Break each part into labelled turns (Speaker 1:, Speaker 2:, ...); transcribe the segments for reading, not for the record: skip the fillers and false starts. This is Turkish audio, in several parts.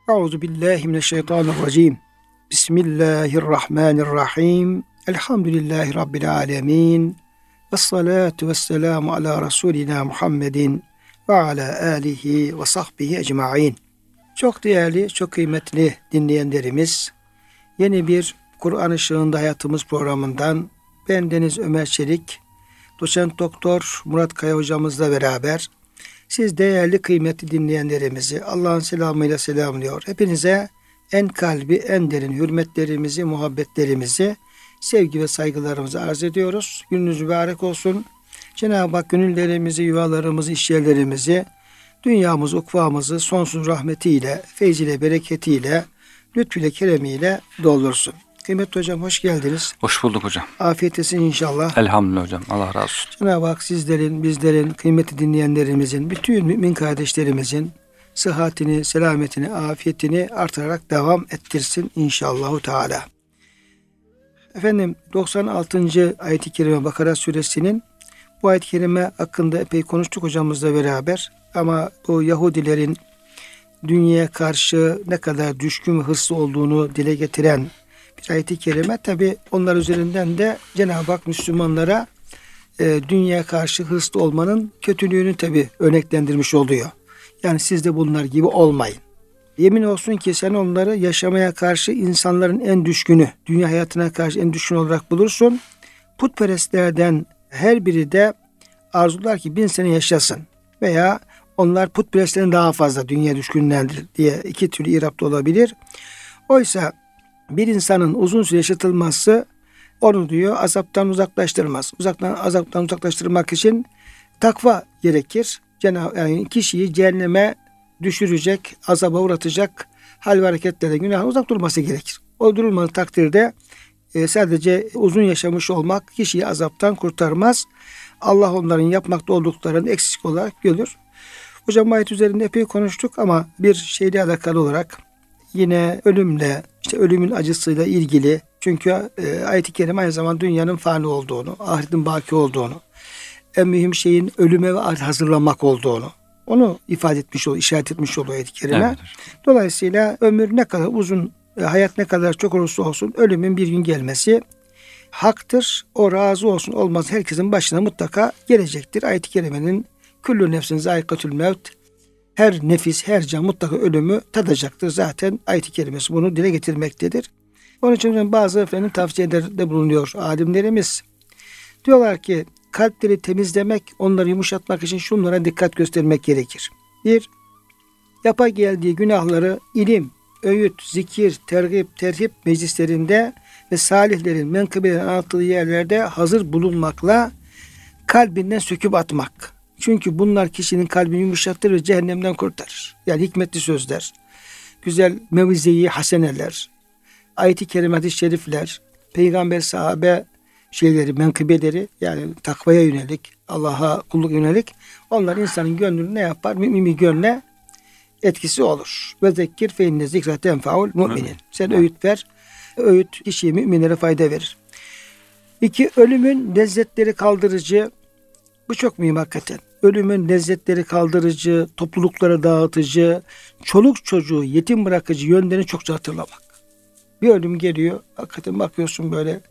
Speaker 1: Euzu billahi mineşşeytanirracim. Bismillahirrahmanirrahim. Elhamdülillahi Rabbil alemin. Vessalatu vesselamu ala Resulina Muhammedin ve ala alihi ve sahbihi ecmaîn. Çok değerli, çok kıymetli dinleyenlerimiz, yeni bir Kur'an Işığında Hayatımız programından bendeniz Ömer Çelik, Doçent Doktor Murat Kaya hocamızla beraber siz değerli kıymetli dinleyenlerimizi Allah'ın selamıyla selamlıyor. Hepinize en kalbi, en derin hürmetlerimizi, muhabbetlerimizi, sevgi ve saygılarımızı arz ediyoruz. Gününüz mübarek olsun. Cenab-ı Hak gönüllerimizi, yuvalarımızı, işyerlerimizi, dünyamızı, ukvamızı sonsuz rahmetiyle, feyziyle, bereketiyle, lütfüyle, keremiyle doldursun. Kıymetli hocam hoş geldiniz.
Speaker 2: Hoş bulduk hocam.
Speaker 1: Afiyet olsun inşallah.
Speaker 2: Elhamdülillah hocam. Allah razı olsun.
Speaker 1: Cenab-ı Hak sizlerin, bizlerin, kıymetli dinleyenlerimizin, bütün mümin kardeşlerimizin sıhhatini, selametini, afiyetini artırarak devam ettirsin inşallahu teala. Efendim 96. ayet-i kerime Bakara suresinin bu ayet-i kerime hakkında epey konuştuk hocamızla beraber. Ama bu Yahudilerin dünyaya karşı ne kadar düşkün ve hırslı olduğunu dile getiren bir ayet-i kerime. Tabi onlar üzerinden de Cenab-ı Hak Müslümanlara dünyaya karşı hırslı olmanın kötülüğünü tabi örneklendirmiş oluyor. Yani siz de bunlar gibi olmayın. Yemin olsun ki sen onları yaşamaya karşı insanların en düşkünü, dünya hayatına karşı en düşkün olarak bulursun. Putperestlerden her biri de arzular ki 1000 sene yaşasın. Veya onlar putperestlerin daha fazla dünya düşkünlerdir diye iki türlü irapta olabilir. Oysa bir insanın uzun süre yaşatılması onu diyor azaptan uzaklaştırmaz. Azaptan uzaklaştırmak için takva gerekir. Yani kişiyi cehenneme düşürecek, azaba uğratacak hal ve hareketlerden günahdan uzak durması gerekir. O durulmadığı takdirde sadece uzun yaşamış olmak kişiyi azaptan kurtarmaz. Allah onların yapmakta olduklarını eksik olarak görür. Hocam ayet üzerinde epey konuştuk ama bir şeyle alakalı olarak yine ölümle, işte ölümün acısıyla ilgili. Çünkü ayet-i kerime aynı zamanda dünyanın fani olduğunu, ahiretin baki olduğunu, en mühim şeyin ölüme ve hazırlanmak olduğunu onu ifade etmiş oluyor, işaret etmiş oluyor ayet-i kerime. Evet. Dolayısıyla ömür ne kadar uzun, hayat ne kadar çok olursa olsun ölümün bir gün gelmesi haktır. O razı olsun olmaz herkesin başına mutlaka gelecektir. Ayet-i kerimenin küllü nefsin zâikatül mevt, her nefis, her can mutlaka ölümü tadacaktır. Zaten ayet-i kerimesi bunu dile getirmektedir. Onun için bazı tavsiyelerde bulunuyor alimlerimiz. Diyorlar ki kalpleri temizlemek, onları yumuşatmak için şunlara dikkat göstermek gerekir. 1. Yapa geldiği günahları ilim, öğüt, zikir, tergib, terhip meclislerinde ve salihlerin menkıbelerin anlattığı yerlerde hazır bulunmakla kalbinden söküp atmak. Çünkü bunlar kişinin kalbini yumuşatır ve cehennemden kurtarır. Yani hikmetli sözler, güzel mevize-i haseneler, ayet-i kerime, hadis-i şerifler, peygamber, sahabe menkıbeleri, yani takvaya yönelik, Allah'a kulluk yönelik, onlar insanın gönlünü ne yapar? Mümin bir gönle etkisi olur. Ve zekkir fe inne zikra tenfaul müminin. Sen öğüt ver. Öğüt kişiye, müminlere fayda verir. 2. Ölümün lezzetleri kaldırıcı. Bu çok mühim hakikaten. Ölümün lezzetleri kaldırıcı, topluluklara dağıtıcı, çoluk çocuğu yetim bırakıcı yönlerini çokça hatırlamak. Bir ölüm geliyor. Hakikaten bakıyorsun böyle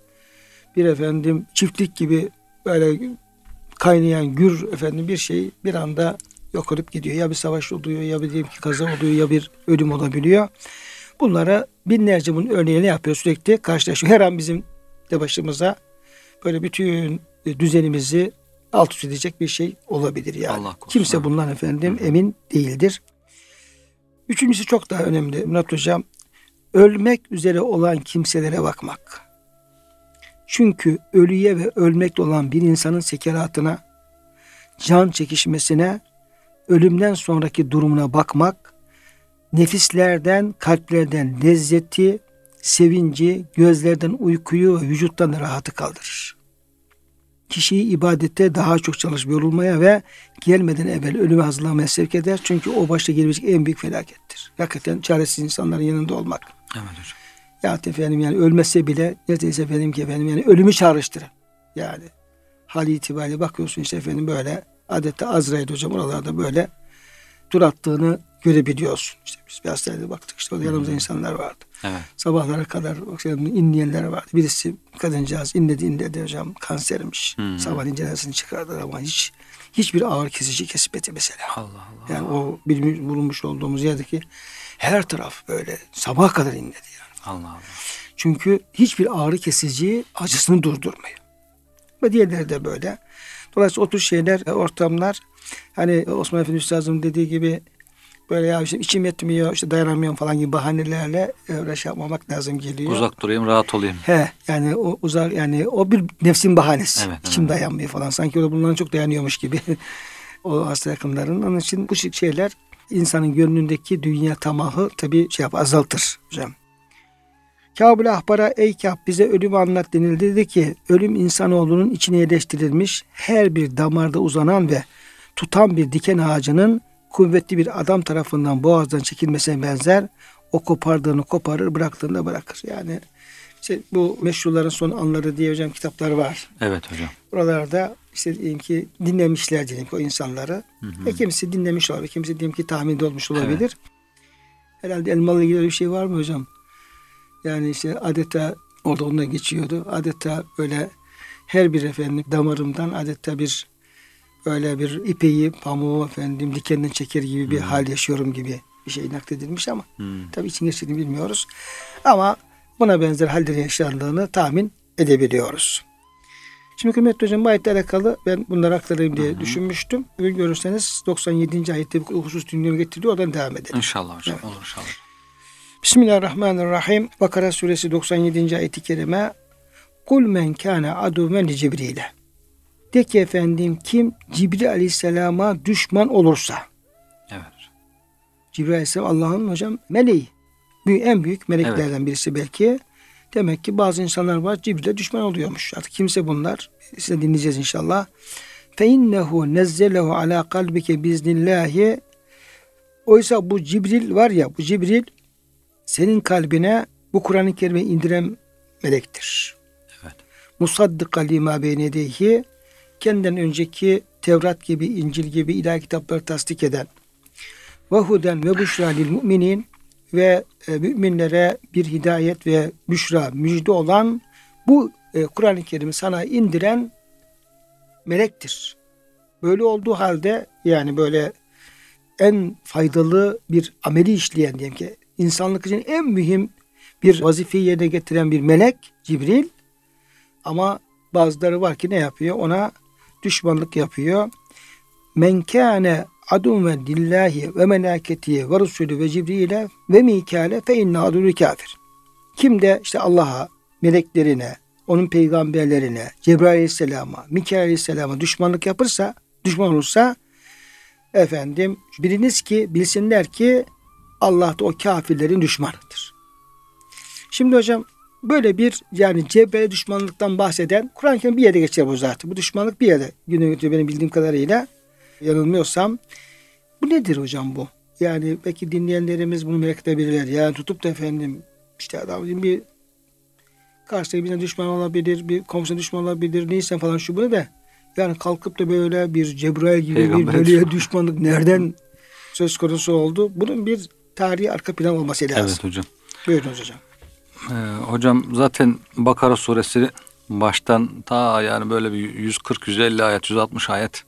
Speaker 1: bir çiftlik gibi böyle kaynayan gür bir şey bir anda yok olup gidiyor. Ya bir savaş oluyor, ya bir diyelim ki kaza oluyor, ya bir ölüm olabiliyor. Bunlara binlerce bunun örneğini yapıyor, sürekli karşılaşıyor. Her an bizim de başımıza böyle bütün düzenimizi alt üst edecek bir şey olabilir yani. Kimse bundan emin değildir. Üçüncüsü çok daha önemli Murat Hocam. Ölmek üzere olan kimselere bakmak. Çünkü ölüye ve ölmekte olan bir insanın sekeratına, can çekişmesine, ölümden sonraki durumuna bakmak, nefislerden, kalplerden lezzeti, sevinci, gözlerden uykuyu ve vücuttan rahatı kaldırır. Kişiyi ibadette daha çok çalışıp yorulmaya ve gelmeden evvel ölüme hazırlanmaya sevk eder. Çünkü o başta gelebilecek en büyük felakettir. Hakikaten çaresiz insanların yanında olmak.
Speaker 2: Evet hocam.
Speaker 1: Ya ölmese bile neredeyse yani ölümü çağrıştırır. Yani hali itibariyle bakıyorsun böyle adeta Azrail hocam oralarda böyle dur attığını görebiliyorsun. İşte biz bir hastanede baktık, işte orada yanımızda insanlar vardı.
Speaker 2: Evet.
Speaker 1: Sabahlara kadar inleyenler vardı. Birisi kadıncağız inledi hocam, kansermiş. Sabah incelemesini çıkardılar ama hiçbir ağrı kesici kesmedi mesela.
Speaker 2: Allah Allah.
Speaker 1: Yani o bulunmuş olduğumuz yerdeki her taraf böyle sabaha kadar inledi yani.
Speaker 2: Allah Allah.
Speaker 1: Çünkü hiçbir ağrı kesici acısını durdurmuyor. Ve diğerleri de böyle. Dolayısıyla o tür şeyler, ortamlar, hani Osman Efendi Üstadım'ın dediği gibi böyle ya işte içim yetmiyor, işte dayanamıyorum falan gibi bahanelerle öyle şey yapmamak lazım geliyor.
Speaker 2: Uzak durayım, rahat olayım.
Speaker 1: Yani o uzak, yani o bir nefsin bahanesi.
Speaker 2: Evet,
Speaker 1: İçim
Speaker 2: evet.
Speaker 1: dayanmıyor falan. Sanki o bundan çok dayanıyormuş gibi. O hasta yakınların. Onun için bu şeyler insanın gönlündeki dünya tamahı tabii azaltır hocam. Kâb-ül Ahbar'a ey Kâb bize ölümü anlat denildi. Dedi ki ölüm insanoğlunun içine yerleştirilmiş her bir damarda uzanan ve tutan bir diken ağacının kuvvetli bir adam tarafından boğazdan çekilmesine benzer. O kopardığını koparır, bıraktığını da bırakır. Yani işte bu meşruların son anları diye hocam kitaplar var.
Speaker 2: Evet hocam.
Speaker 1: Buralarda işte diyelim ki dinlemişler diyelim ki o insanları. Kimisi dinlemiş olabilir, kimisi diyelim ki tahminde olmuş olabilir. Evet. Herhalde Elmalı'yla ilgili bir şey var mı hocam? Yani işte adeta orada onunla geçiyordu. Adeta böyle her bir damarımdan adeta bir öyle bir ipeyi, pamuğu dikenden çeker gibi bir hal yaşıyorum gibi bir şey nakledilmiş ama tabii için gerçekten bilmiyoruz. Ama buna benzer hallerin yaşandığını tahmin edebiliyoruz. Şimdi kıymetli hocam bu ayetle alakalı ben bunları aktarayım diye düşünmüştüm. Bugün görürseniz 97. ayette bir husus dünyaya getiriyor. Oradan devam edelim.
Speaker 2: İnşallah hocam.
Speaker 1: Evet.
Speaker 2: Olur inşallah.
Speaker 1: Bismillahirrahmanirrahim. Bakara suresi 97. ayet-i kerime. Kul men kâne aduven li Cibril'e. De ki efendim kim Cibril aleyhisselama düşman olursa.
Speaker 2: Evet.
Speaker 1: Cibril aleyhisselam Allah'ın hocam meleği. En büyük meleklerden birisi belki. Demek ki bazı insanlar var Cibril'e düşman oluyormuş. Artık kimse bunlar. Size dinleyeceğiz inşallah. Fe innehu nezzelehu ala kalbike biznillahi. Oysa bu Cibril var ya, bu Cibril senin kalbine bu Kur'an-ı Kerim'i indiren melektir.
Speaker 2: Evet.
Speaker 1: Musaddika lima beynedeyhi, kendinden önceki Tevrat gibi, İncil gibi ilahi kitapları tasdik eden ve huden ve büşra lil müminin ve müminlere bir hidayet ve büşra, müjde olan bu Kur'an-ı Kerim'i sana indiren melektir. Böyle olduğu halde yani böyle en faydalı bir ameli işleyen diyelim ki insanlık için en mühim bir vazifeyi yerine getiren bir melek Cibril, ama bazıları var ki ne yapıyor? Ona düşmanlık yapıyor. Men kâne aduven lillahi ve melâketihi ve rusulü ve Cibril'e ve Mikâle fe inne adûlü kâfir. Kim de işte Allah'a, meleklerine, onun peygamberlerine, Cebrail aleyhisselama, Mikail aleyhisselama düşmanlık yapırsa, düşman olursa biliniz ki, bilsinler ki Allah da o kafirlerin düşmanıdır. Şimdi hocam böyle bir yani Cebrail düşmanlıktan bahseden Kur'an-ı Kerim bir yere geçer bu zaten. Bu düşmanlık bir yere günümüzde benim bildiğim kadarıyla, yanılmıyorsam. Bu nedir hocam bu? Yani belki dinleyenlerimiz bunu merak edebilirler. Yani tutup da işte adam bir karşıdaki birine düşman olabilir, bir komşuna düşman olabilir, neyse falan şu bunu da. Yani kalkıp da böyle bir Cebrail gibi bir meleğe düşmanlık nereden söz konusu oldu? Bunun bir tarihi arka plan olması lazım.
Speaker 2: Evet hocam.
Speaker 1: Buyurunuz hocam.
Speaker 2: Hocam zaten Bakara suresi baştan ta yani böyle bir 140-150 ayet, 160 ayet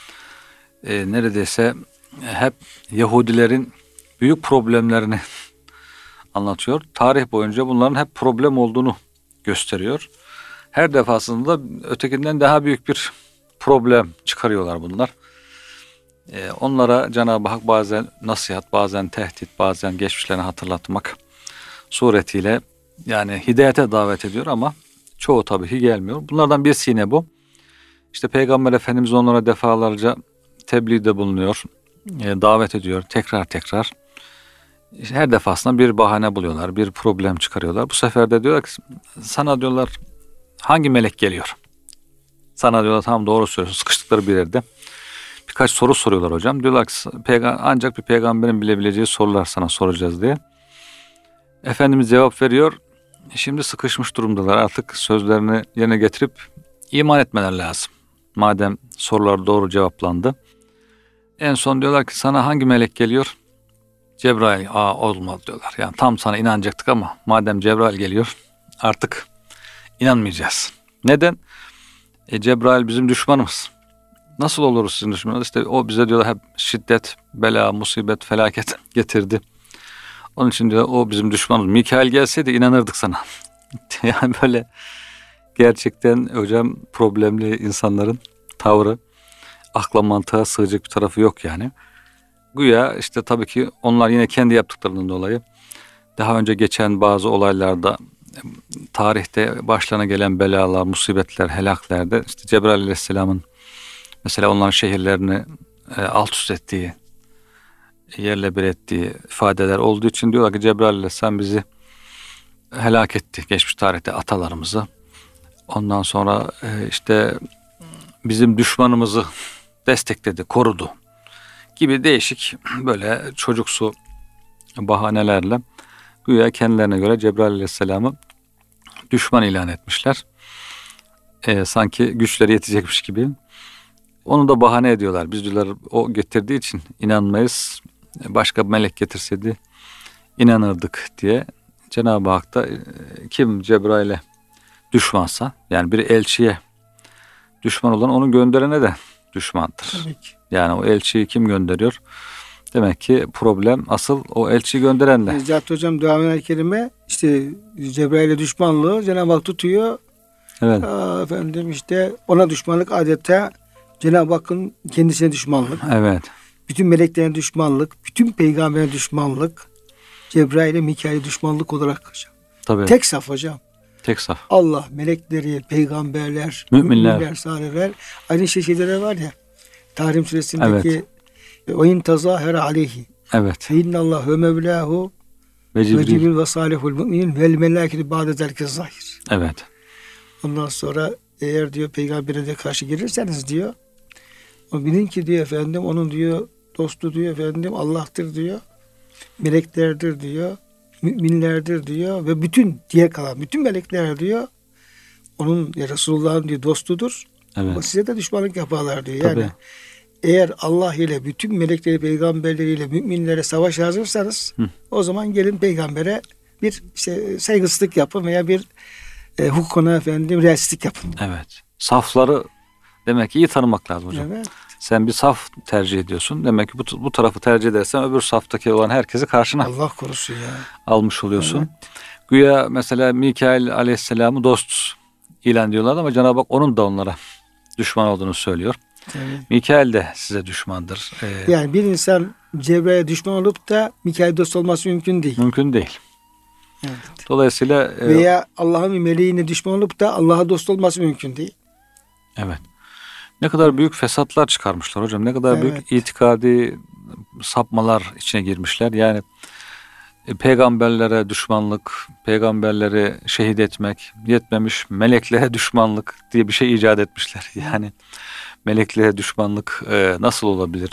Speaker 2: neredeyse hep Yahudilerin büyük problemlerini anlatıyor. Tarih boyunca bunların hep problem olduğunu gösteriyor. Her defasında ötekinden daha büyük bir problem çıkarıyorlar bunlar. Onlara Cenab-ı Hak bazen nasihat, bazen tehdit, bazen geçmişlerini hatırlatmak suretiyle yani hidayete davet ediyor ama çoğu tabii ki gelmiyor. Bunlardan birisi yine bu. İşte Peygamber Efendimiz onlara defalarca tebliğde bulunuyor, davet ediyor tekrar. İşte her defasında bir bahane buluyorlar, bir problem çıkarıyorlar. Bu sefer de diyorlar ki sana diyorlar hangi melek geliyor? Sana diyorlar tam doğru söylüyorsun, sıkıştıkları bir yerde. Birkaç soru soruyorlar hocam. Diyorlar ki ancak bir peygamberin bilebileceği sorular sana soracağız diye. Efendimiz cevap veriyor. Şimdi sıkışmış durumdalar. Artık sözlerini yerine getirip iman etmeler lazım. Madem sorular doğru cevaplandı. En son diyorlar ki sana hangi melek geliyor? Cebrail olmaz diyorlar. Yani tam sana inanacaktık ama madem Cebrail geliyor artık inanmayacağız. Neden? Cebrail bizim düşmanımız. Nasıl oluruz sizin düşmanınız? İşte o bize diyorlar hep şiddet, bela, musibet, felaket getirdi. Onun için diyor o bizim düşmanımız. Mikail gelseydi inanırdık sana. Yani böyle gerçekten hocam problemli insanların tavrı, akla mantığa sığacak bir tarafı yok yani. Güya işte tabii ki onlar yine kendi yaptıklarından dolayı daha önce geçen bazı olaylarda tarihte başlarına gelen belalar, musibetler, helaklerde işte Cebrail Aleyhisselam'ın mesela onların şehirlerini alt üst ettiği, yerle bir ettiği ifadeler olduğu için diyorlar ki Cebrail Aleyhisselam bizi helak etti geçmiş tarihte atalarımızı. Ondan sonra işte bizim düşmanımızı destekledi, korudu gibi değişik böyle çocuksu bahanelerle güya kendilerine göre Cebrail Aleyhisselam'ı düşman ilan etmişler. Sanki güçleri yetecekmiş gibi. Onu da bahane ediyorlar. Biz diyorlar o getirdiği için inanmayız. Başka bir melek getirseydi inanırdık diye. Cenab-ı Hak da kim Cebrail'e düşmansa yani bir elçiye düşman olan onu gönderene de düşmandır.
Speaker 1: Tabii ki.
Speaker 2: Yani o elçiyi kim gönderiyor? Demek ki problem asıl o elçiyi gönderenle.
Speaker 1: Zaten hocam dua-i kerime işte Cebrail'e düşmanlığı Cenab-ı Hak tutuyor.
Speaker 2: Evet.
Speaker 1: Efendim işte ona düşmanlık adeta Cenab-ı Hakk'ın kendisine düşmanlık.
Speaker 2: Evet.
Speaker 1: Bütün meleklerine düşmanlık, bütün peygamberine düşmanlık, Cebrail'e Mikail'e düşmanlık olarak hocam.
Speaker 2: Tabii.
Speaker 1: Tek saf hocam.
Speaker 2: Tek saf.
Speaker 1: Allah, melekleri, peygamberler,
Speaker 2: Müminler.
Speaker 1: saliler. Aynı şeyler var ya. Tahrim suresindeki o in tazahara aleyhi.
Speaker 2: Evet.
Speaker 1: Fe innallahu ve mevlahu
Speaker 2: Ve
Speaker 1: ve
Speaker 2: Cibril.
Speaker 1: cibril ve salihul müminin vel melâketu ba'de zelke zahir.
Speaker 2: Evet.
Speaker 1: Ondan sonra eğer diyor peygambere de karşı gelirseniz diyor o bilin ki diyor efendim onun diyor dostu diyor efendim Allah'tır diyor. Meleklerdir diyor. Müminlerdir diyor ve bütün diğer kalan bütün melekler diyor onun Resulullah'ın diyor dostudur.
Speaker 2: Evet.
Speaker 1: Ama size de düşmanlık yaparlar diyor.
Speaker 2: Tabii.
Speaker 1: Yani eğer Allah ile bütün melekleri, peygamberleriyle, müminlere savaş hazırsanız o zaman gelin peygambere bir işte saygısızlık yapın veya bir hukukuna efendim realistik yapın.
Speaker 2: Evet. Safları demek ki iyi tanımak lazım hocam.
Speaker 1: Evet.
Speaker 2: Sen bir saf tercih ediyorsun. Demek ki bu tarafı tercih edersen öbür saftaki olan herkesi karşına
Speaker 1: Allah korusun ya.
Speaker 2: almış oluyorsun.
Speaker 1: Evet.
Speaker 2: Güya mesela Mikail Aleyhisselam'ı dost ilan ediyorlar ama Cenab-ı Hak onun da onlara düşman olduğunu söylüyor.
Speaker 1: Tabii.
Speaker 2: Mikail de size düşmandır.
Speaker 1: Yani bir insan Cebrail'e düşman olup da Mikail dost olması mümkün değil.
Speaker 2: Mümkün değil.
Speaker 1: Evet.
Speaker 2: Dolayısıyla
Speaker 1: Veya Allah'ın bir meleğine düşman olup da Allah'a dost olması mümkün değil.
Speaker 2: evet. Ne kadar büyük fesatlar çıkarmışlar hocam. Ne kadar
Speaker 1: Evet.
Speaker 2: büyük itikadi sapmalar içine girmişler. Yani peygamberlere düşmanlık, peygamberleri şehit etmek yetmemiş, meleklere düşmanlık diye bir şey icat etmişler. Yani meleklere düşmanlık nasıl olabilir?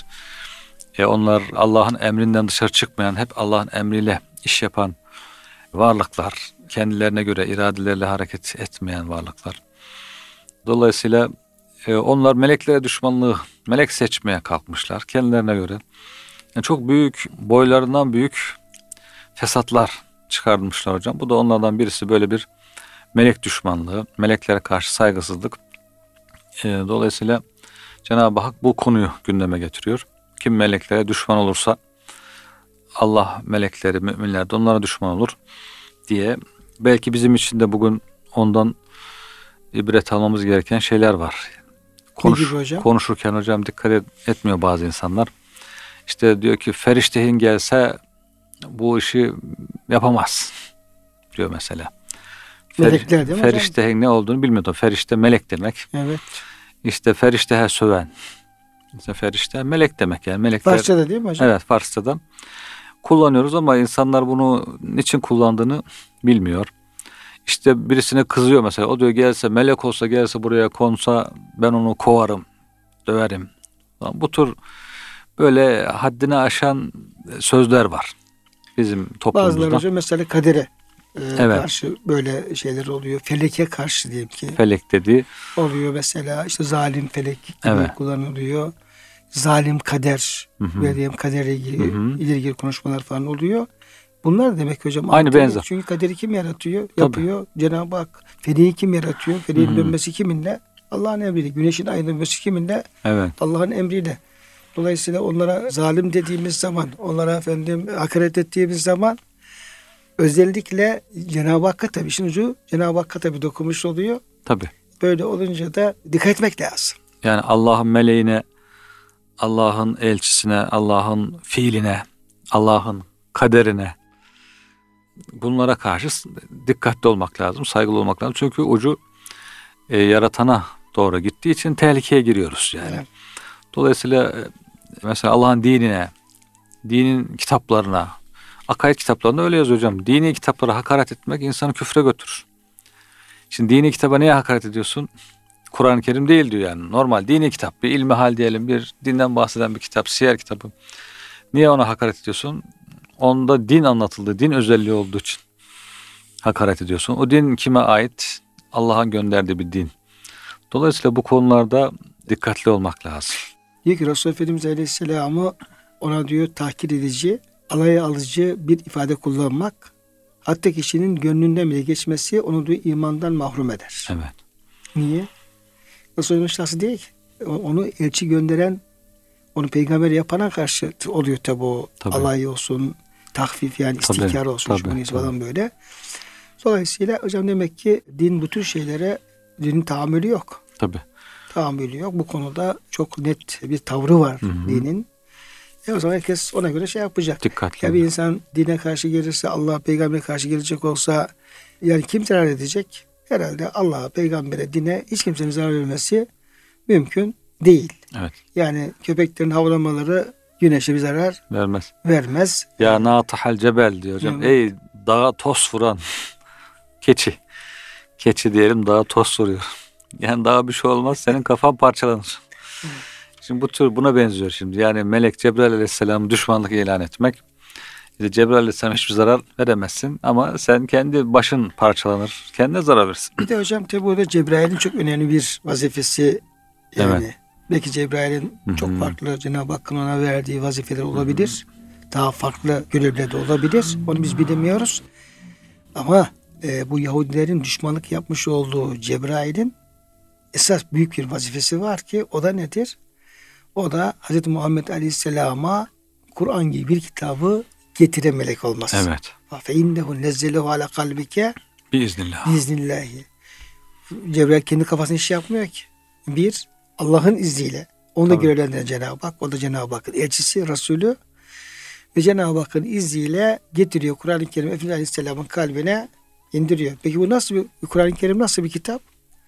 Speaker 2: Onlar Allah'ın emrinden dışarı çıkmayan, hep Allah'ın emriyle iş yapan varlıklar, kendilerine göre iradeleriyle hareket etmeyen varlıklar. Dolayısıyla onlar meleklere düşmanlığı, melek seçmeye kalkmışlar kendilerine göre. Yani çok büyük, boylarından büyük fesatlar çıkarmışlar hocam. Bu da onlardan birisi böyle bir melek düşmanlığı, meleklere karşı saygısızlık. Dolayısıyla Cenab-ı Hak bu konuyu gündeme getiriyor. Kim meleklere düşman olursa Allah melekleri, müminler de onlara düşman olur diye. Belki bizim için de bugün ondan ibret almamız gereken şeyler var.
Speaker 1: Ne gibi hocam?
Speaker 2: Konuşurken hocam dikkat etmiyor bazı insanlar. İşte diyor ki feriştehin gelse bu işi yapamaz diyor mesela.
Speaker 1: Melekler değil mi hocam?
Speaker 2: Feriştehin ne olduğunu bilmiyordu. Ferişte melek demek.
Speaker 1: Evet.
Speaker 2: İşte feriştehe söven. İşte ferişte melek demek yani. Melekler,
Speaker 1: Farsçada değil mi hocam?
Speaker 2: evet, Farsçadan kullanıyoruz ama insanlar bunu niçin kullandığını bilmiyor. İşte birisine kızıyor mesela. O diyor gelse melek olsa gelse buraya konsa ben onu kovarım, döverim. Bu tür böyle haddini aşan sözler var bizim toplumumuzda.
Speaker 1: Bazıları hocam mesela kadere
Speaker 2: Evet.
Speaker 1: karşı böyle şeyler oluyor. Feleke karşı diyelim ki.
Speaker 2: Felek dediği
Speaker 1: Oluyor mesela işte zalim felek gibi
Speaker 2: Evet.
Speaker 1: kullanılıyor. zalim kader,
Speaker 2: Hı-hı.
Speaker 1: Meryem kadere ilgili,
Speaker 2: Hı-hı.
Speaker 1: ilgili konuşmalar falan oluyor. Bunlar demek hocam.
Speaker 2: Aynı benzer.
Speaker 1: Çünkü kaderi kim yaratıyor?
Speaker 2: Tabii.
Speaker 1: Yapıyor. Cenab-ı Hak. Feleği kim yaratıyor? Feleğin
Speaker 2: Hı-hı.
Speaker 1: dönmesi kiminle? Allah'ın emriyle. Güneşin aydınlanması kiminle?
Speaker 2: Evet.
Speaker 1: Allah'ın emriyle. Dolayısıyla onlara zalim dediğimiz zaman, onlara hakaret ettiğimiz zaman özellikle Cenab-ı Hakk'a tabii işin ucu Cenab-ı Hakk'a tabii dokunmuş oluyor.
Speaker 2: Tabii.
Speaker 1: Böyle olunca da dikkat etmek lazım.
Speaker 2: Yani Allah'ın meleğine, Allah'ın elçisine, Allah'ın fiiline, Allah'ın kaderine, bunlara karşı dikkatli olmak lazım, saygılı olmak lazım. Çünkü ucu yaratana doğru gittiği için tehlikeye giriyoruz yani.
Speaker 1: Evet.
Speaker 2: Dolayısıyla mesela Allah'ın dinine, dinin kitaplarına, akaid kitaplarında öyle yazıyor hocam. Dini kitaplara hakaret etmek insanı küfre götürür. Şimdi dini kitaba neye hakaret ediyorsun? Kur'an-ı Kerim değil diyor yani. Normal dini kitap, bir ilmihal diyelim, bir dinden bahseden bir kitap, siyer kitabı. Niye ona hakaret ediyorsun? Onda din anlatıldığı, din özelliği olduğu için hakaret ediyorsun. O din kime ait? Allah'ın gönderdiği bir din. Dolayısıyla bu konularda dikkatli olmak lazım.
Speaker 1: Diyor ki Resulullah Efendimiz Aleyhisselam'ı ona diyor tahkir edici, alaya alıcı bir ifade kullanmak, hatta kişinin gönlünden bile geçmesi onu diyor imandan mahrum eder.
Speaker 2: Evet.
Speaker 1: Niye? Resulü'nün şahsı değil ki. Onu elçi gönderen, onu peygamber yapana karşı oluyor tabi o.
Speaker 2: Tabii.
Speaker 1: Alay olsun, tahfif yani istihkar olsun.
Speaker 2: Tabii.
Speaker 1: Falan böyle. Dolayısıyla hocam demek ki din bu tür şeylere dinin tahammülü yok.
Speaker 2: Tabii.
Speaker 1: Tahammülü yok. Bu konuda çok net bir tavrı var dinin. O zaman herkes ona göre şey yapacak.
Speaker 2: Dikkatli.
Speaker 1: Ya bir insan dine karşı gelirse, Allah peygambere karşı gelecek olsa yani kim zarar edecek? Herhalde Allah'a, peygambere, dine hiç kimsenin zarar vermesi mümkün değil.
Speaker 2: Evet.
Speaker 1: Yani köpeklerin havlamaları güneşe bir zarar vermez.
Speaker 2: Ya natahal cebel diyor hocam.
Speaker 1: Evet.
Speaker 2: Ey dağa toz vuran keçi. Keçi diyelim, dağa toz vuruyor. Yani daha bir şey olmaz, senin kafan parçalanır. Şimdi bu tür buna benziyor şimdi. Yani melek Cebrail Aleyhisselam'ı düşmanlık ilan etmek. İşte Cebrail Aleyhisselam hiçbir zarar veremezsin ama sen kendi başın parçalanır. Kendine zarar verirsin.
Speaker 1: Bir de hocam tabi burada Cebrail'in çok önemli bir vazifesi yani.
Speaker 2: Evet.
Speaker 1: Belki Cebrail'in çok farklı Cenab-ı Hakk'ın ona verdiği vazifeler olabilir. Daha farklı görevler de olabilir. Onu biz bilemiyoruz. Ama bu Yahudilerin düşmanlık yapmış olduğu Cebrail'in esas büyük bir vazifesi var ki o da nedir? O da Hz. Muhammed Aleyhisselam'a Kur'an gibi bir kitabı getiren melek olması.
Speaker 2: Evet.
Speaker 1: Fe innehu nezzelehu ala kalbike
Speaker 2: Biiznillah.
Speaker 1: biiznillahı. Cebrail kendi kafasını iş yapmıyor ki. Bir, Allah'ın izniyle. Onu da görevlendiren Cenab-ı Hak. O da Cenab-ı Hakk'ın elçisi, Resulü. Ve Cenab-ı Hakk'ın izniyle getiriyor. Kur'an-ı Kerim Efendimiz Aleyhisselam'ın kalbine indiriyor. Peki bu nasıl bir Kur'an-ı Kerim nasıl bir kitap?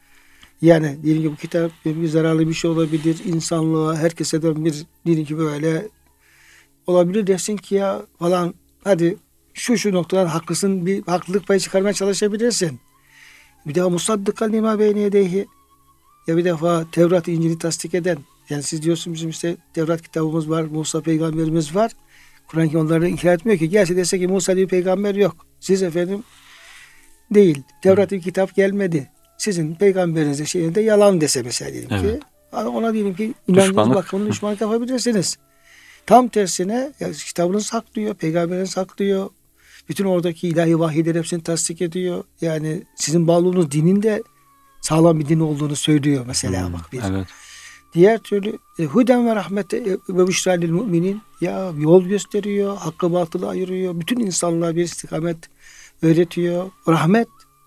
Speaker 1: Yani diyelim ki bu kitap bir zararlı bir şey olabilir. İnsanlığa, herkese de bir diyelim ki böyle olabilir dersin ki ya falan hadi şu noktadan haklısın, bir haklılık payı çıkarmaya çalışabilirsin. Bir daha musaddıkan lima beyne yedeyhi. Ya bir defa Tevrat İncil'i tasdik eden. Yani siz diyorsunuz bizim işte Tevrat kitabımız var, Musa peygamberimiz var. Kur'an onları inkar etmiyor ki. Gelse dese ki Musa diye peygamber yok. Siz efendim değil. Tevrat bir kitap gelmedi. Sizin peygamberinize şeyinde yalan dese mesela diyelim ki. Ona diyelim ki inancınız bakımından düşmanlık yapabilirsiniz. Tam tersine ya, kitabını saklıyor, peygamberini saklıyor. Bütün oradaki ilahi vahiyleri hepsini tasdik ediyor. Yani sizin bağlılığınız dinin de sağlam bir din olduğunu söylüyor mesela bak bir.
Speaker 2: Evet.
Speaker 1: Diğer türlü huden ve rahmet ve büşra lil müminin ya yol gösteriyor, hakkı batılı ayırıyor. Bütün insanlığa bir istikamet öğretiyor. Rahmet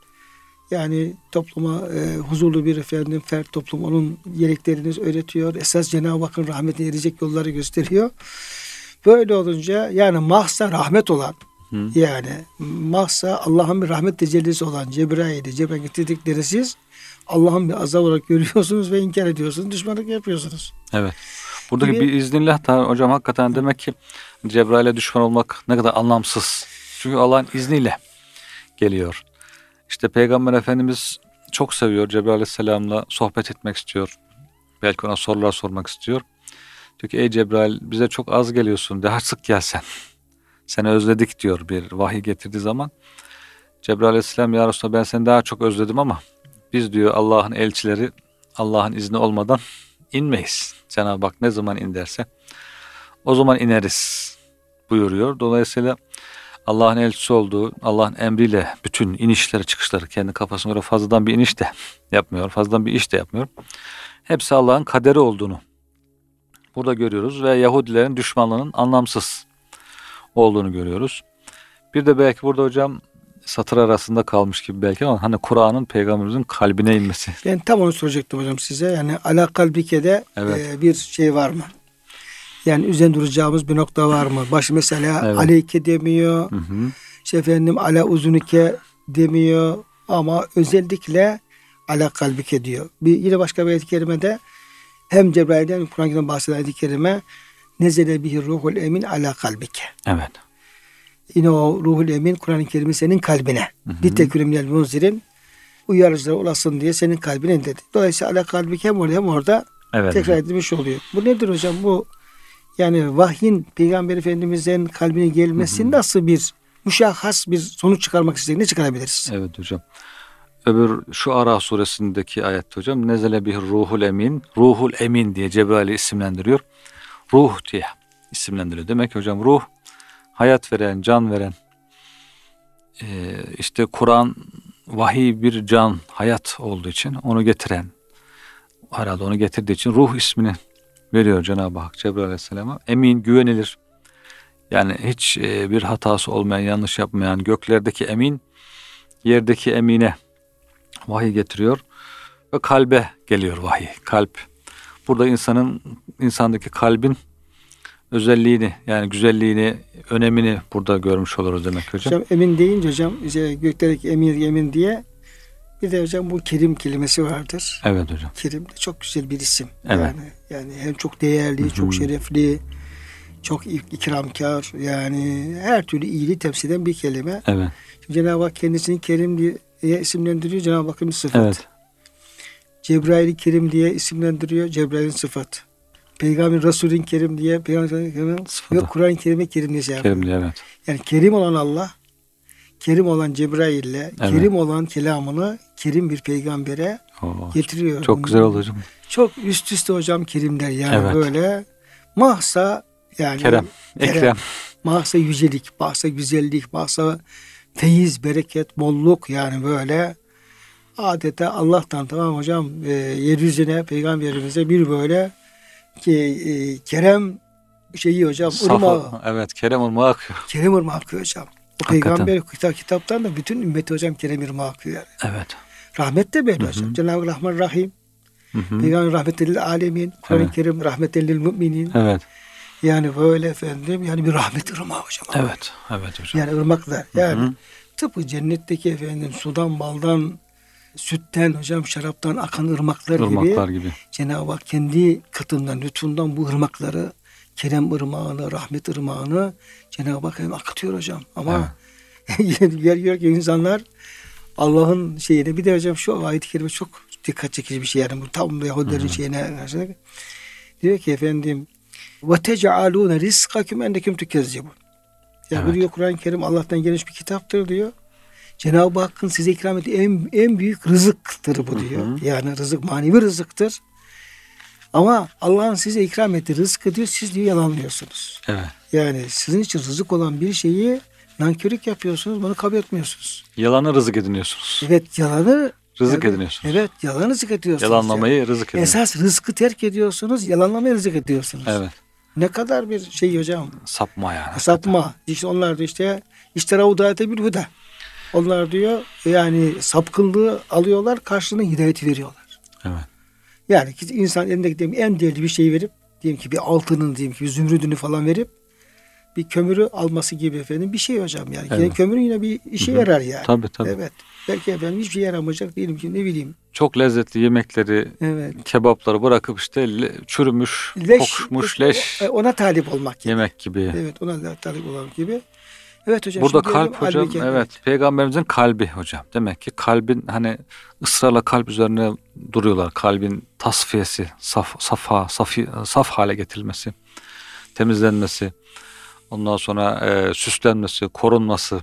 Speaker 1: yani topluma huzurlu bir fert toplum onun gereklerini öğretiyor. Esas Cenab-ı Hakk'ın rahmetine erecek yolları gösteriyor. Böyle olunca yani mahsa rahmet olan yani mahsa Allah'ın bir rahmet tecellisi olan Cebrail'i getirdikleri siz Allah'ın bir azap olarak görüyorsunuz ve inkar ediyorsunuz. Düşmanlık yapıyorsunuz.
Speaker 2: Evet. Buradaki bir iznillah da hocam hakikaten demek ki Cebrail'e düşman olmak ne kadar anlamsız. Çünkü Allah'ın izniyle geliyor. İşte Peygamber Efendimiz çok seviyor. Cebrail Aleyhisselam'la sohbet etmek istiyor. Belki ona sorular sormak istiyor. Diyor ki ey Cebrail bize çok az geliyorsun. Daha sık gelsen. Seni özledik diyor bir vahiy getirdiği zaman. Cebrail Aleyhisselam ya Resulallah ben seni daha çok özledim ama biz diyor Allah'ın elçileri Allah'ın izni olmadan inmeyiz. Cenab-ı Hak ne zaman in derse o zaman ineriz buyuruyor. Dolayısıyla Allah'ın elçisi olduğu, Allah'ın emriyle bütün inişleri çıkışları, kendi kafasına göre fazladan bir iniş de yapmıyor, fazladan bir iş de yapmıyor. Hepsi Allah'ın kaderi olduğunu burada görüyoruz ve Yahudilerin düşmanlığının anlamsız olduğunu görüyoruz. Bir de belki burada hocam satır arasında kalmış gibi belki ama hani Kur'an'ın peygamberimizin kalbine inmesi.
Speaker 1: Ben tam onu soracaktım hocam size. Yani ala kalbike'de
Speaker 2: Evet.
Speaker 1: bir şey var mı? Yani üzerinde duracağımız bir nokta var mı? Başı mesela
Speaker 2: Evet.
Speaker 1: aleyke demiyor.
Speaker 2: Hı hı.
Speaker 1: İşte efendim ala uzunike demiyor. Ama özellikle ala kalbike diyor. Yine başka bir ayet-i kerimede hem Cebrail'den Kur'an'dan bahseden ayet-i kerime nezele bihi ruhul emin ala kalbike.
Speaker 2: Evet.
Speaker 1: Yine o ruhul emin Kur'an-ı Kerim'i senin kalbine. Litekülüm minel munzirin, uyarıcılar olasın diye senin kalbine dedi. Dolayısıyla ala kalbike hem orada
Speaker 2: Evet.
Speaker 1: tekrar edilmiş oluyor. Bu nedir hocam? Bu yani vahyin Peygamber Efendimiz'in kalbine gelmesi nasıl bir müşahhas bir sonuç çıkarmak istediğini ne çıkarabiliriz?
Speaker 2: Evet hocam. Öbür şu Ara suresindeki ayette hocam nezele bihir ruhul emin. Ruhul emin diye Cebrail'i isimlendiriyor. Ruh diye isimlendiriyor. Demek ki hocam ruh hayat veren, can veren. İşte Kur'an vahiy bir can, hayat olduğu için onu getiren, herhalde onu getirdiği için ruh ismini veriyor Cenab-ı Hak Cebrail Aleyhisselam'a. Emin, güvenilir. Yani hiç bir hatası olmayan, yanlış yapmayan, göklerdeki emin, yerdeki emine vahiy getiriyor ve kalbe geliyor vahiy. Kalp. Burada insandaki kalbin özelliğini, yani güzelliğini, önemini burada görmüş oluruz demek hocam.
Speaker 1: Hocam emin deyince hocam işte göklerdeki emin diye bir de hocam bu kerim kelimesi vardır.
Speaker 2: Evet hocam.
Speaker 1: Kerim de çok güzel bir isim.
Speaker 2: Evet.
Speaker 1: Yani hem çok değerli, çok şerefli, çok ikramkar, yani her türlü iyiliği temsil eden bir kelime.
Speaker 2: Evet.
Speaker 1: Şimdi Cenab-ı Hak kendisini Kerim diye isimlendiriyor. Cenab-ı Hakk'ın sıfatı.
Speaker 2: Evet.
Speaker 1: Cebrail'i Kerim diye isimlendiriyor. Cebrail'in sıfatı. Peygamber Resul'ün Kerim diye Peygamber'in
Speaker 2: Sıfatı.
Speaker 1: yok Kur'an-ı Kerim'e Kerim diye şey yapıyor.
Speaker 2: Kerim diye, evet.
Speaker 1: Yani Kerim olan Allah, Kerim olan Cebrail'le,
Speaker 2: Evet.
Speaker 1: Kerim olan kelamını Kerim bir peygambere getiriyor.
Speaker 2: Çok güzel oldu hocam.
Speaker 1: Çok üst üste hocam kerimler yani
Speaker 2: Evet.
Speaker 1: böyle mahsa yani
Speaker 2: Kerem, Ekrem.
Speaker 1: mahsa yücelik, mahsa güzellik, mahsa feyiz, bereket, bolluk, yani böyle adeta Allah'tan, tamam hocam, yeryüzüne peygamberimize bir böyle kerem şeyi hocam, ırmağı.
Speaker 2: Evet, Kerem ırmağı akıyor.
Speaker 1: Kerem ırmağı akıyor hocam. O
Speaker 2: Hakikaten.
Speaker 1: peygamber kitaptan da bütün ümmeti hocam kerem ırmağı akıyor yani.
Speaker 2: Evet.
Speaker 1: Rahmet de böyle hocam. Cenab-ı Rahman Rahim. Peygamber rahmetel lil alemin. Kur'an-ı
Speaker 2: Evet.
Speaker 1: Kerim rahmetel lil müminin.
Speaker 2: Evet.
Speaker 1: Yani böyle efendim, yani bir rahmet ırmağı hocam.
Speaker 2: Evet. Evet hocam.
Speaker 1: Yani ırmaklar. Yani tıpkı cennetteki efendim sudan, baldan, sütten hocam, şaraptan akan ırmaklar
Speaker 2: gibi.
Speaker 1: Cenab-ı Hak kendi katından, lütfundan bu ırmakları, kerem ırmağını, rahmet ırmağını Cenab-ı Hak akıtıyor hocam. Ama geliyor ki insanlar Allah'ın şeyine, bir de hocam şu ayet-i kerime çok dikkat çekici bir şey, yani bu tam Yahudilerin şeyine karşı. Diyor ki efendim ve tec'alûne rizqakum ennekum tukezzibun. Yani diyor Kur'an-ı Kerim Allah'tan gelmiş bir kitaptır diyor. Cenab-ı Hakk'ın size ikram ettiği en büyük rızıktır bu diyor. Yani rızık manevi rızıktır. Ama Allah'ın size ikram ettiği rızkı diyor, siz diyor yalanlıyorsunuz.
Speaker 2: Evet.
Speaker 1: Yani sizin için rızık olan bir şeyi nankörlük yapıyorsunuz, bunu kabul etmiyorsunuz.
Speaker 2: Yalanı rızık ediniyorsunuz.
Speaker 1: Evet, yalanı
Speaker 2: Rızık ediniyorsunuz.
Speaker 1: Evet, yalanı rızık ediyorsunuz.
Speaker 2: Yalanlamayı rızık ediyorsunuz.
Speaker 1: Esas rızkı terk ediyorsunuz, yalanlamayı rızık ediyorsunuz.
Speaker 2: Evet.
Speaker 1: Ne kadar bir şey hocam.
Speaker 2: Sapma yani.
Speaker 1: Sapma. İşte onlar da işte işteraudate bil huda. Onlar diyor yani sapkınlığı alıyorlar, karşılığında hidayeti veriyorlar.
Speaker 2: Evet.
Speaker 1: Yani insan elindeki en değerli bir şeyi verip, diyelim ki bir altının, diyelim ki bir zümrüdünü falan verip bir kömürü alması gibi efendim bir şey hocam yani.
Speaker 2: Evet.
Speaker 1: Yine kömürün yine bir işe yarar yani.
Speaker 2: Tabii.
Speaker 1: Evet. Belki efendim hiçbir şey yaramayacak, diyelim ki ne bileyim.
Speaker 2: Çok lezzetli yemekleri, kebapları bırakıp işte çürümüş, kokmuş leş
Speaker 1: ona talip olmak gibi.
Speaker 2: Yemek gibi.
Speaker 1: Evet, ona talip olmak gibi. Evet hocam.
Speaker 2: Burada kalp hocam, evet. Peygamberimizin kalbi hocam. Demek ki kalbin hani ısrarla kalp üzerine duruyorlar. Kalbin tasfiyesi, saf hale getirilmesi, temizlenmesi, ondan sonra süslenmesi, korunması.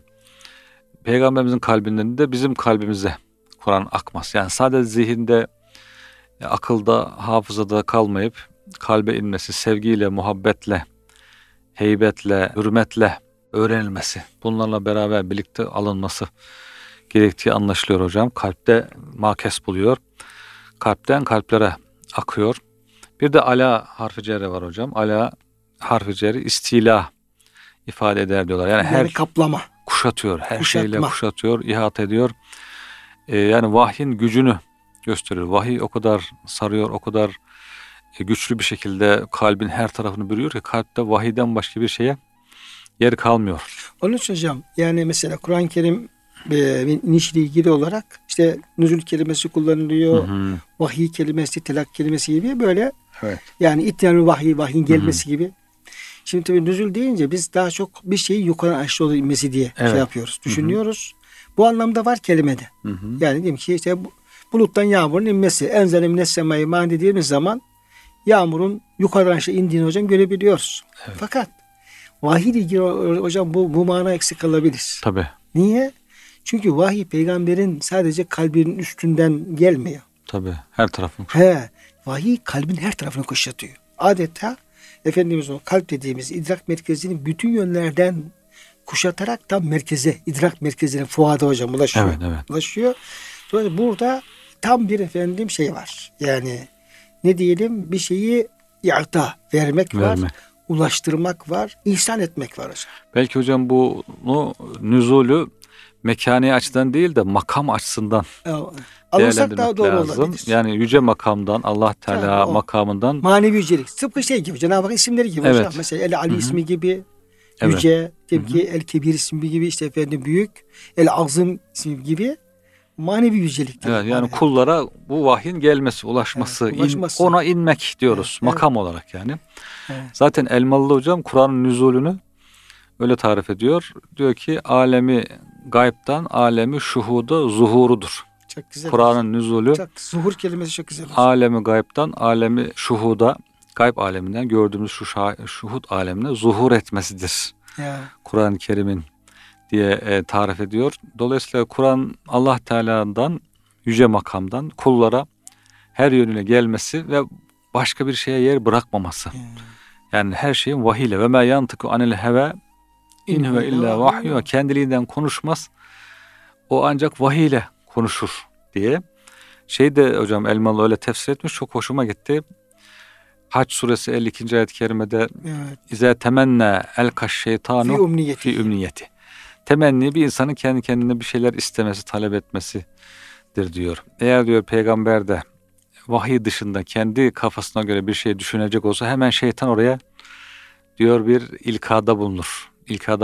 Speaker 2: Peygamberimizin kalbinden de bizim kalbimize Kur'an akmaz. Yani sadece zihinde akılda, hafızada kalmayıp kalbe inmesi, sevgiyle, muhabbetle, heybetle, hürmetle öğrenilmesi, bunlarla beraber birlikte alınması gerektiği anlaşılıyor hocam. Kalpte makes buluyor. Kalpten kalplere akıyor. Bir de ala harfi cerre var hocam. Ala harfi cerre istila ifade eder diyorlar. Yani her
Speaker 1: kaplama.
Speaker 2: Kuşatıyor. Her şeyle kuşatıyor, ihata ediyor. Yani vahyin gücünü gösteriyor. Vahiy o kadar sarıyor, o kadar güçlü bir şekilde kalbin her tarafını bürüyor ki kalpte vahiyden başka bir şeye yer kalmıyor.
Speaker 1: Onun için hocam yani mesela Kur'an-ı Kerim inişle ilgili olarak işte nüzul kelimesi kullanılıyor. Vahiy kelimesi, telak kelimesi gibi böyle.
Speaker 2: Evet.
Speaker 1: Yani ittiyanul vahiy, vahyin gelmesi gibi. Şimdi tabii nüzul deyince biz daha çok bir şeyi yukarı aşağı inmesi diye şey yapıyoruz, düşünüyoruz. Bu anlamda var kelimede. Yani diyelim ki işte buluttan yağmurun inmesi. Enzele mines semai mâ dediğimiz zaman yağmurun yukarıdan aşağı indiğini hocam görebiliyoruz. Evet. Fakat vahiy ile ilgili hocam bu mana eksik kalabilir.
Speaker 2: Tabii.
Speaker 1: Niye? Çünkü vahiy peygamberin sadece kalbinin üstünden gelmiyor.
Speaker 2: Tabii. Her tarafın.
Speaker 1: Vahiy kalbin her tarafını kuşatıyor. Adeta Efendimiz o kalp dediğimiz idrak merkezinin bütün yönlerden kuşatarak tam merkeze, idrak merkezine, fuada hocam ulaşıyor.
Speaker 2: Evet.
Speaker 1: Ulaşıyor. Dolayısıyla burada tam bir şey var. Yani ne diyelim, bir şeyi i'ta vermek var, ulaştırmak var, ihsan etmek var hocam.
Speaker 2: Belki hocam bunu nüzulü mekani açıdan değil de makam açısından
Speaker 1: alırsak daha doğru olabilir.
Speaker 2: Yani yüce makamdan, Allah Teala makamından.
Speaker 1: Manevi yücelik. Tıpkı şey gibi, Cenab-ı Hak isimleri gibi hocam. Mesela El Ali ismi gibi, yüce, ki El Kebir ismi gibi, işte büyük, El Azim ismi gibi manevi yücelik.
Speaker 2: Yani kullara bu vahyin gelmesi, ulaşması. Ona inmek diyoruz makam olarak yani. Evet. Zaten Elmalılı hocam Kur'an'ın nüzulünü öyle tarif ediyor. Diyor ki alemi gaybtan alemi şuhuda zuhurudur.
Speaker 1: Çok güzel.
Speaker 2: Kur'an'ın nüzulü.
Speaker 1: Zuhur kelimesi çok güzel.
Speaker 2: Alemi gaybtan alemi şuhuda, gayb aleminden gördüğümüz şu şuhud alemine zuhur etmesidir. Kur'an-ı Kerim'in diye tarif ediyor. Dolayısıyla Kur'an Allah Teala'dan, yüce makamdan kullara her yönüyle gelmesi ve başka bir şeye yer bırakmaması. Yani her şeyin vahiyle ve ma yantıku anil heve in huve illa vahyu, kendiliğinden konuşmaz. O ancak vahiyle konuşur diye. De hocam Elmalı öyle tefsir etmiş, çok hoşuma gitti. Hac suresi 52. ayet-i kerimede İze temenne elkaş şeytanu fi ümniyeti. Temenni bir insanın kendi kendine bir şeyler istemesi, talep etmesidir diyor. Eğer diyor peygamber de vahiy dışında kendi kafasına göre bir şey düşünecek olsa hemen şeytan oraya diyor bir ilkada bulunur.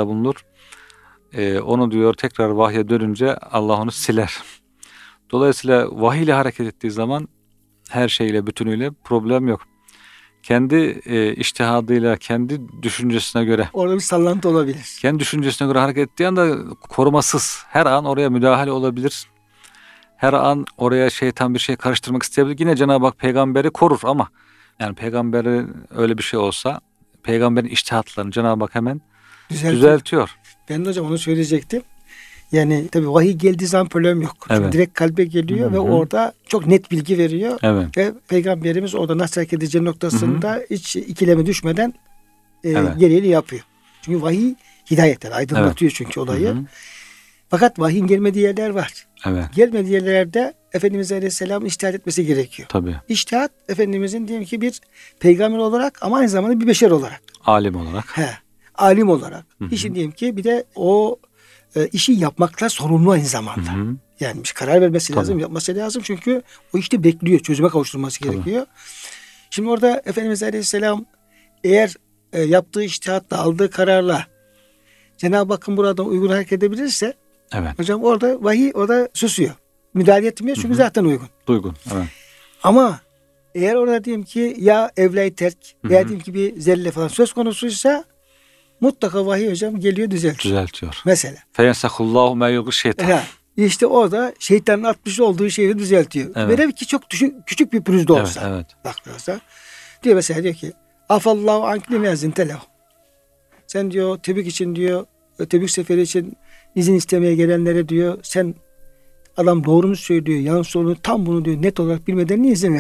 Speaker 2: Onu diyor tekrar vahye dönünce Allah onu siler. Dolayısıyla vahiy ile hareket ettiği zaman her şeyle, bütünüyle problem yok. Kendi içtihadıyla, kendi düşüncesine göre.
Speaker 1: Orada bir sallantı olabilir.
Speaker 2: Kendi düşüncesine göre hareket ettiği anda korumasız. Her an oraya müdahale olabilir. Her an oraya şeytan bir şey karıştırmak isteyebilir. Yine Cenab-ı Hak peygamberi korur ama yani peygamberin öyle bir şey olsa peygamberin içtihatlarını Cenab-ı Hak hemen düzeltiyor.
Speaker 1: Ben de hocam onu söyleyecektim. Yani tabii vahiy geldiği zaman problem yok. Çünkü direkt kalbe geliyor ve orada çok net bilgi veriyor. Ve peygamberimiz orada nasıl hareket edeceği noktasında hiç ikileme düşmeden gereğini yapıyor. Çünkü vahiy hidayetten aydınlatıyor çünkü olayı. Fakat vahyin gelmediği yerler var. Gelmediği yerlerde Efendimiz Aleyhisselam'ın içtihat etmesi gerekiyor. İçtihat Efendimizin diyelim ki bir peygamber olarak ama aynı zamanda bir beşer olarak. Alim olarak. İşin diyelim ki bir de o işi yapmakla sorumlu aynı zamanda. Yani bir karar vermesi lazım, yapması lazım. Çünkü o işte bekliyor, çözüme kavuşturması gerekiyor. Şimdi orada Efendimiz Aleyhisselam eğer yaptığı içtihatla, aldığı kararla Cenab-ı Hakk'ın burada uygun hareket edebilirse hocam orada vahiy orada susuyor. Müdahale etmiyor çünkü zaten uygun. Ama eğer orada diyelim ki ya evlay terk veya diyelim ki bir zelle falan söz konusuysa mutlaka vahiy hocam geliyor düzeltiyor. Mesela.
Speaker 2: Feyensahullahu ma yulgı şeytan.
Speaker 1: İşte orada şeytanın atmış olduğu şeyi düzeltiyor. Velev ki çok küçük bir pürüz de olsa. Bakıyorsa. Diyor mesela diyor ki afallahu ankli mezin telev. Sen diyor Tebük için diyor Tebük seferi için izin istemeye gelenlere diyor sen adam doğru mu söylüyor yanlış söylüyor tam bunu diyor net olarak bilmeden niye izin verdin?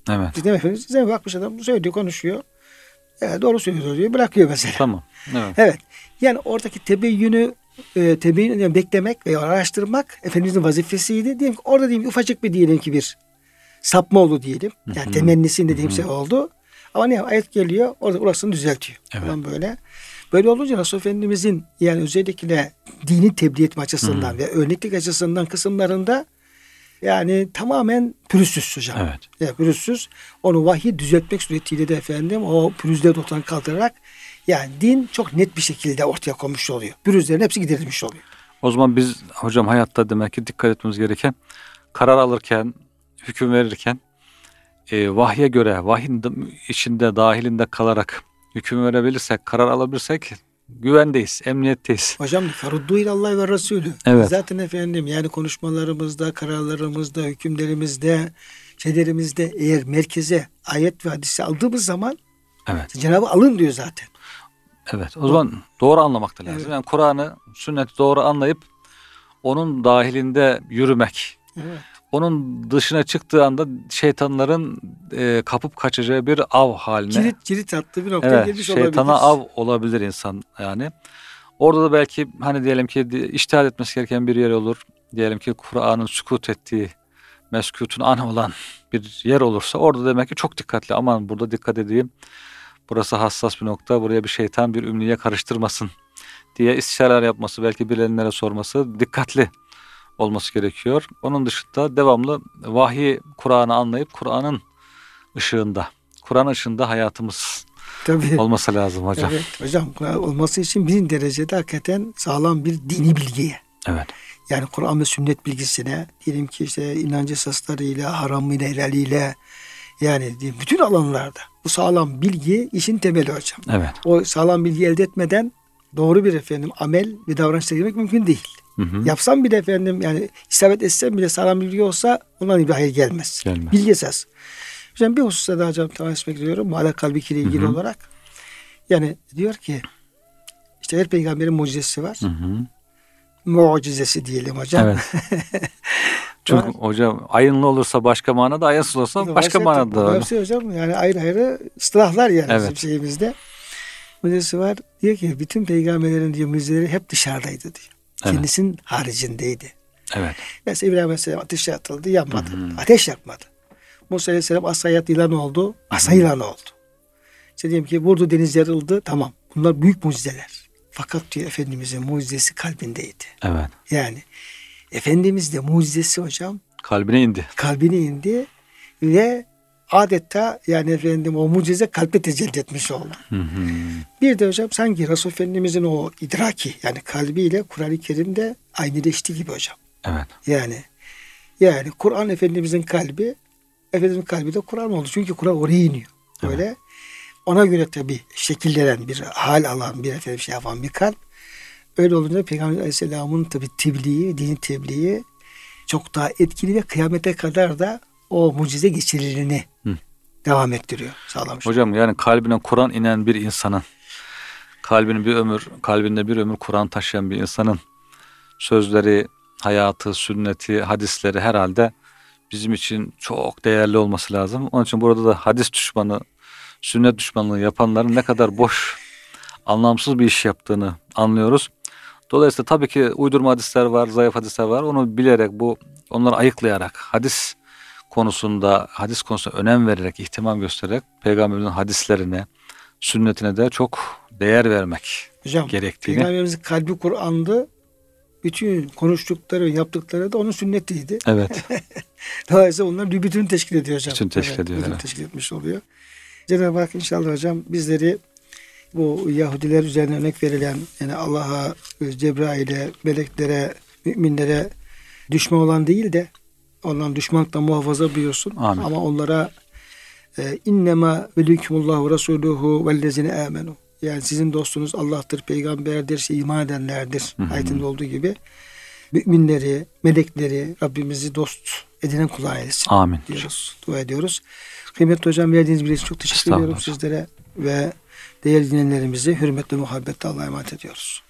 Speaker 2: Evet.
Speaker 1: Peygamber Efendimiz bakmış adam söylüyor, konuşuyor. Doğru söylüyor diyor, bırakıyor mesela.
Speaker 2: Tamam. Evet.
Speaker 1: Evet. Yani oradaki tebeyyünü yani beklemek veya araştırmak Efendimizin vazifesiydi. Diyelim ki orada ufacık bir diyelim ki bir sapma oldu diyelim. Yani temennisinde dediğim şey oldu. Ama ne ayet geliyor orada orasını düzeltiyor.
Speaker 2: Evet.
Speaker 1: Falan böyle. Böyle olunca Resulullah Efendimizin yani özellikle dini tebliğ etme açısından ve örneklik açısından kısımlarında yani tamamen pürüzsüz hocam.
Speaker 2: Evet.
Speaker 1: Yani pürüzsüz. Onu vahiy düzeltmek suretiyle de efendim o pürüzleri ortadan kaldırarak yani din çok net bir şekilde ortaya konmuş oluyor. Pürüzlerin hepsi giderilmiş oluyor.
Speaker 2: O zaman biz hocam hayatta demek ki dikkat etmemiz gereken karar alırken, hüküm verirken vahye göre, vahyin içinde, dahilinde kalarak hüküm verebilirsek, karar alabilirsek güvendeyiz, emniyetteyiz.
Speaker 1: Hocam feruddu ilallah ve Resulü.
Speaker 2: Evet.
Speaker 1: Zaten efendim yani konuşmalarımızda, kararlarımızda, hükümlerimizde, şeylerimizde eğer merkeze ayet ve hadisi aldığımız zaman
Speaker 2: Evet.
Speaker 1: Cenab-ı alın diyor zaten.
Speaker 2: Evet. O zaman doğru anlamak da lazım.
Speaker 1: Evet.
Speaker 2: Yani Kur'an'ı, sünneti doğru anlayıp onun dahilinde yürümek.
Speaker 1: Evet.
Speaker 2: Onun dışına çıktığı anda şeytanların kapıp kaçacağı bir av haline.
Speaker 1: Cirit attığı bir noktaya
Speaker 2: Evet,
Speaker 1: gelmiş
Speaker 2: şeytana
Speaker 1: olabilir.
Speaker 2: av olabilir insan yani. Orada da belki hani diyelim ki içtihat etmesi gereken bir yer olur. Diyelim ki Kur'an'ın sükut ettiği, meskutun anh olan bir yer olursa orada demek ki çok dikkatli. Aman burada dikkat edeyim. Burası hassas bir nokta. Buraya bir şeytan bir ümniye karıştırmasın diye istişareler yapması, belki bilenlere sorması, dikkatli olması gerekiyor. Onun dışında devamlı vahyi, Kur'an'ı anlayıp Kur'an'ın ışığında, Kur'an ışığında hayatımız
Speaker 1: Tabii.
Speaker 2: olması lazım hocam.
Speaker 1: Evet hocam olması için bir derecede hakikaten sağlam bir dini bilgiye.
Speaker 2: Evet.
Speaker 1: Yani Kur'an ve sünnet bilgisine diyelim ki işte inancı esaslarıyla, haramıyla, helaliyle yani bütün alanlarda bu sağlam bilgi işin temeli hocam.
Speaker 2: Evet.
Speaker 1: O sağlam bilgi elde etmeden doğru bir efendim amel ve davranışa girmek mümkün değil.
Speaker 2: Hı.
Speaker 1: Yapsam bile efendim yani isabet etsem bile sağlam bilgi olsa ondan bir hayır gelmez. Bilgi esas. Hocam bir hususta da hocam tavsiye etmek istiyorum. Mualla kalbi ile ilgili olarak. Yani diyor ki işte her peygamberin mucizesi var. Mucizesi diyelim hocam.
Speaker 2: Evet. Çünkü hocam ayınlı olursa başka manada, ayınsız olursa başka manada var.
Speaker 1: Hepsi hocam yani ayrı ayrı ıstılahlar yani
Speaker 2: evet.
Speaker 1: bizim şeyimizde. Mucizesi var. Diyor ki bütün peygamberlerin diyor mucizeleri hep dışarıdaydı diyor.
Speaker 2: Evet.
Speaker 1: Kendisinin haricindeydi.
Speaker 2: Evet.
Speaker 1: Mesela İbrahim Aleyhisselam ateşe atıldı, yanmadı. Ateş yakmadı. Musa Aleyhisselam asaya yılan oldu, asa yılan oldu. İşte diyelim ki vurdu, deniz yarıldı, tamam. Bunlar büyük mucizeler. Fakat diyor Efendimizin mucizesi kalbindeydi.
Speaker 2: Evet.
Speaker 1: Yani Efendimiz de mucizesi hocam
Speaker 2: kalbine indi.
Speaker 1: Kalbine indi ve adeta yani efendim o mucize kalpte tecelli etmiş oldu. Bir de hocam sanki Resul Efendimizin o idraki yani kalbiyle Kur'an-ı Kerim'de aynıleşti gibi hocam.
Speaker 2: Evet.
Speaker 1: Yani Kur'an Efendimizin kalbi, Efendimizin kalbi de Kur'an oldu. Çünkü Kur'an oraya iniyor. Böyle. Evet. Ona göre tabii şekillenen bir hal alan bir efendim şey yapan bir kalp. Öyle olunca Peygamber Aleyhisselam'ın tabii tebliği, dinin tebliği çok daha etkili ve kıyamete kadar da o mucize geçerliliğini devam ettiriyor. Sağlamış.
Speaker 2: Hocam yani kalbine Kur'an inen bir insanın, kalbinde bir ömür Kur'an taşıyan bir insanın sözleri, hayatı, sünneti, hadisleri herhalde bizim için çok değerli olması lazım. Onun için burada da hadis düşmanı, sünnet düşmanlığı yapanların ne kadar boş, anlamsız bir iş yaptığını anlıyoruz. Dolayısıyla tabii ki uydurma hadisler var, zayıf hadisler var. Onu bilerek onları ayıklayarak hadis konusunda önem vererek, ihtimam göstererek Peygamberimizin hadislerine, sünnetine de çok değer vermek
Speaker 1: hocam,
Speaker 2: gerektiğini.
Speaker 1: Peygamberimizin kalbi Kur'an'dı. Bütün konuştukları, yaptıkları da onun sünnetiydi.
Speaker 2: Evet.
Speaker 1: Dolayısıyla onlar bir bütün teşkil ediyor hocam.
Speaker 2: Bütün teşkil ediyor.
Speaker 1: Bütün teşkil etmiş oluyor. Cenab-ı Hak inşallah hocam bizleri bu Yahudiler üzerine örnek verilen yani Allah'a, Cebrail'e, meleklere, müminlere düşman olan değil de ondan düşmanlıktan muhafaza buyursun.
Speaker 2: Amin.
Speaker 1: Ama onlara innema velikumullahu resuluhu vellezine amenu. Yani sizin dostunuz Allah'tır, peygamberdir, iman edenlerdir. Ayetinde olduğu gibi müminleri, melekleri Rabbimizi dost edinen kulağı eylesin.
Speaker 2: Amin.
Speaker 1: Diyoruz, dua ediyoruz. Kıymetli hocam verdiğiniz bilgi için çok teşekkür ediyorum sizlere ve değerli dinleyenlerimizi hürmetle muhabbetle Allah'a emanet ediyoruz.